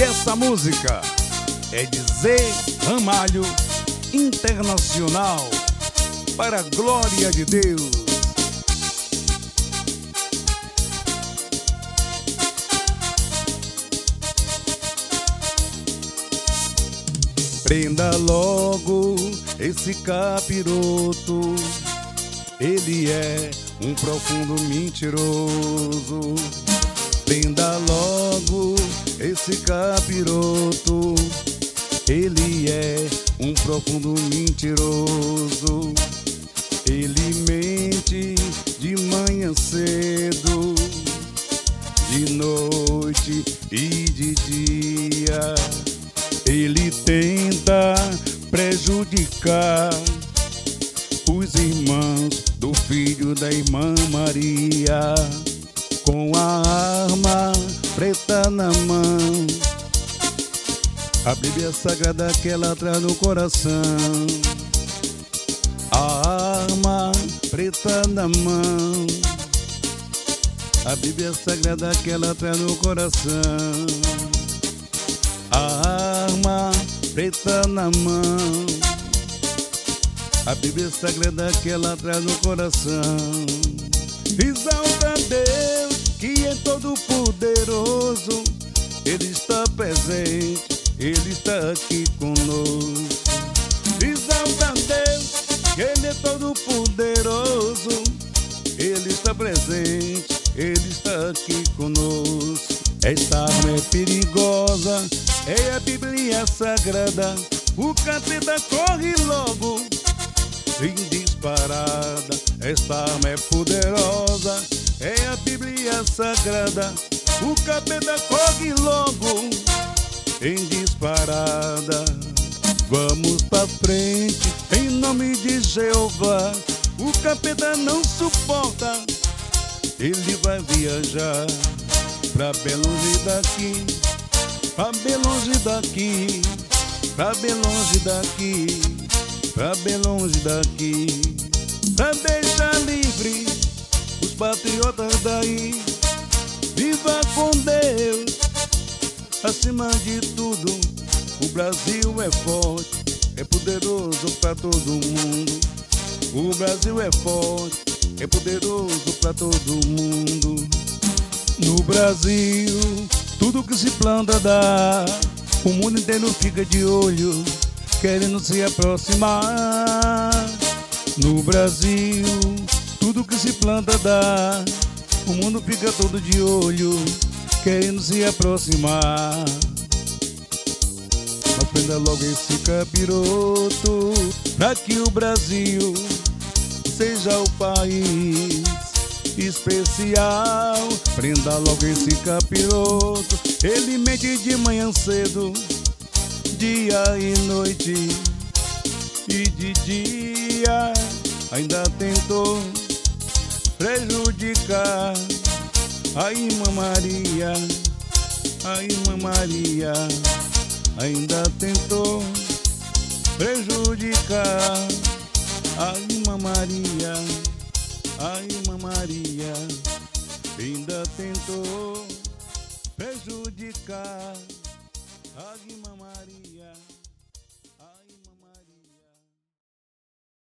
E essa música é de Zé Ramalho Internacional, para a glória de Deus. Prenda logo esse capiroto, ele é um profundo mentiroso. Prenda logo esse capiroto, ele é um profundo mentiroso. Ele mente de manhã cedo, de noite e de dia. Ele tenta prejudicar os irmãos do filho da irmã Maria, com a arma preta na mão, a Bíblia Sagrada que ela traz no coração. A arma preta na mão, a Bíblia Sagrada que ela traz no coração. A arma preta na mão, a Bíblia Sagrada que ela traz no coração. Exalta Deus que é todo poderoso, Ele está presente, Ele está aqui conosco. Exalta Deus que Ele é todo poderoso, Ele está presente, Ele está aqui conosco. Esta arma é perigosa, é a Bíblia Sagrada, o capeta corre logo em disparada. Esta arma é poderosa, é a Bíblia Sagrada, o capeta corre logo em disparada. Vamos pra frente, em nome de Jeová, o capeta não suporta, ele vai viajar pra bem longe daqui, pra bem longe daqui, pra bem longe daqui, pra bem longe daqui, pra deixar livre os patriotas daí. Viva com Deus, acima de tudo. O Brasil é forte, é poderoso pra todo mundo. O Brasil é forte, é poderoso pra todo mundo. No Brasil, tudo que se planta dá. O mundo inteiro fica de olho, querendo se aproximar. No Brasil, tudo que se planta dá. O mundo fica todo de olho, querendo se aproximar. Mas prenda logo esse capiroto, pra que o Brasil seja o país especial. Prenda logo esse capiroto, ele mente de manhã cedo, dia e noite, e de dia ainda tentou prejudicar a irmã Maria. A irmã Maria ainda tentou prejudicar a irmã Maria. A irmã Maria ainda tentou prejudicar a irmã Maria.